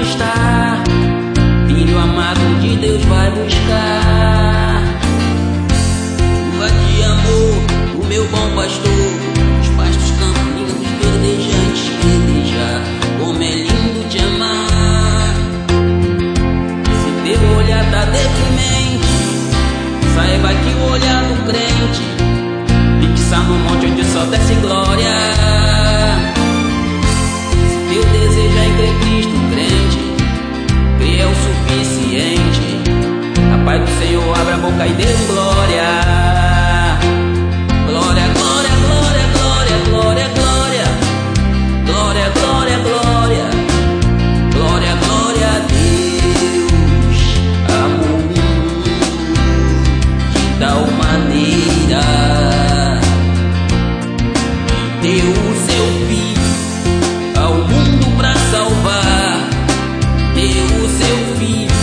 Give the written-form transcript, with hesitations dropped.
está, Filho amado de Deus vai buscar. Chuva de amor, o meu bom pastor, os pastos campos verdejantes verdejar. Como é lindo te amar. Se teu olhar tá deprimente, saiba que o olhar do crente fixa no monte onde só desce glória. Se teu desejo é crer Cristo crente, crê é o suficiente. A paz do Senhor abre a boca e dê glória. Glória, glória, glória, glória, glória, glória. Glória, glória, glória. Glória, glória a Deus. Amor de tal maneira que deu o seu filho ao mundo pra salvar. Deu o seu filho